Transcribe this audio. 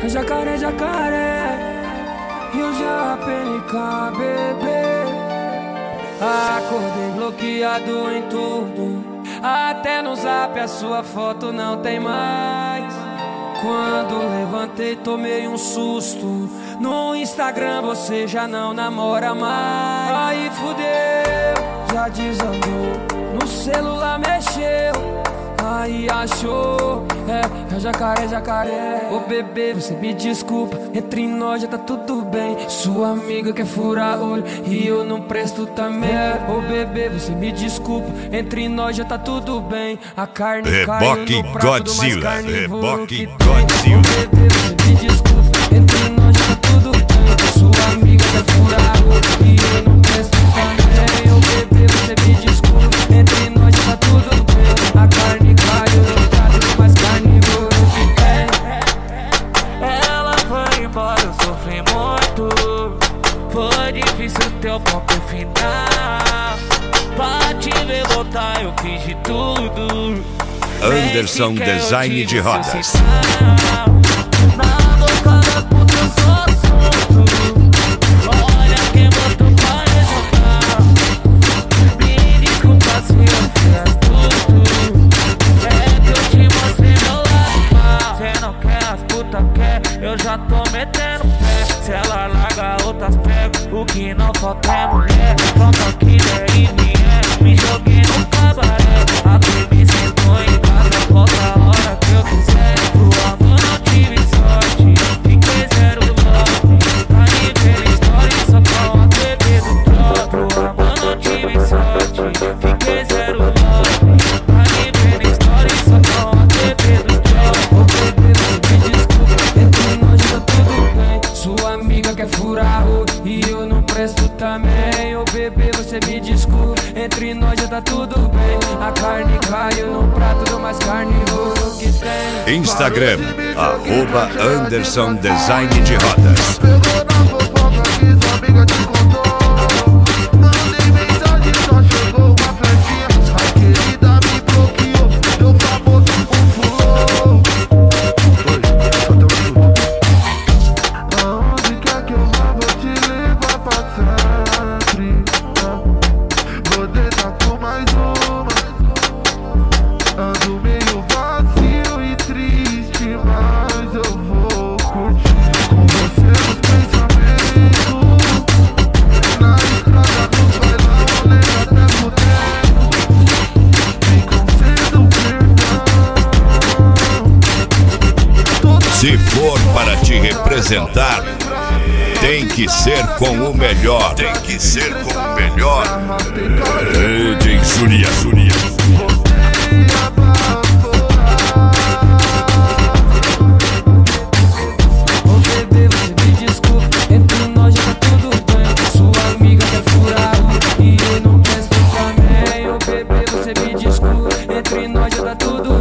Jacaré, jacaré, Rio Japelica, bebê. Acordei bloqueado em tudo, até no zap a sua foto não tem mais. Quando levantei tomei um susto, no Instagram você já não namora mais. Aí fudeu, já desandou, no celular mexeu, aí achou, é jacaré, jacaré. Ô bebê, você me desculpa, entre nós já tá tudo bem. Sua amiga quer furar olho e eu não presto também. Ô bebê, você me desculpa, entre nós já tá tudo bem. A carne caiu no prato do mais carnívoro que tem. Ô bebê, você me desculpa, entre nós já tá tudo bem. Sua amiga quer furar olho e eu não presto também. Ô bebê, você me desculpa, entre nós já tá tudo bem. A carne caiu no prato do mais carnívoro que tem. Ela foi embora, eu sofri muito. Foi difícil teu ponto final. Pra te ver voltar eu fiz de tudo. Anderson Design de Rodas. Na boca da puta eu sou assunto. Olha quem botou pra resolver. Me desculpa se eu fiz tudo. É que eu te mostrei meu lado mal. Cê não quer, as puta quer, eu já tô metendo pé. Se ela larga outras pego, o que não falta é mulher. Toma que der e vier, me joguei no cabaré. Até me sentou em casa, volta a hora que eu quiser. Pro amor não tive sorte, fiquei zero lote. Pra me ver história só com a bebê do troço. Pro amor não tive sorte, fiquei zero lote. Pra me ver história só com a bebê do troço. Ô bebê, você me desculpa, entre nós já tá tudo bem. Sua amiga quer furar o e eu não presto também. Ô bebê, você me desculpa, entre nós já tá tudo bem. A carne caiu no prato do mais carnívoro que tem. Instagram, @Anderson Design de Rodas. Pegou na fofoca que sua amiga te contou. Mandei mensagem, só chegou uma flechinha. A querida me bloqueou, meu famoso fulô. Oi, só tem um minuto. Aonde quer que eu vá, vou te levar pra sempre. Vou deitar com mais uma. Ando meio vazio e triste, mas eu vou curtir com você nos pensamentos. Na estrada nos bailão, lembra até fuder. Me conceda perdão. Se for para te representar, tem que ser com o melhor. Tem que ser com o melhor. DJ Zulia. Ô bebê, você me desculpa, entre nós já tá tudo bem. Sua amiga quer furar o e eu não presto também. Ô bebê, você me desculpa, entre nós já tá tudo bem.